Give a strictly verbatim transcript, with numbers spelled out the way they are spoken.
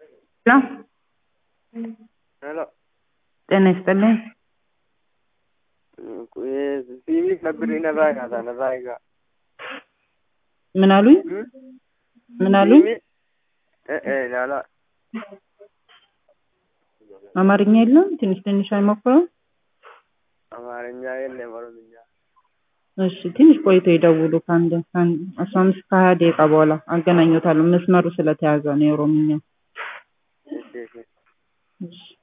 ነው። ሄሎ ጤና ይስጥልኝ። ሲቪ ነበር ነባጋ ነባጋ ምን አሉኝ? ምን አሉኝ? እ እ ላላ አማርኛ የለም። ትንሽ ትንሽ አይሞክረው? አማርኛ የለም ኦሮምኛ። እሺ ትንሽ ቆይቶ ይደውሉ። ከአንድ ከአንድ አስራ አምስት ከሀያ ደቂቃ በኋላ አገናኘታለሁ። መስመሩ ስለተያዘ ነው የኦሮምኛ። እሺ እሺ እሺ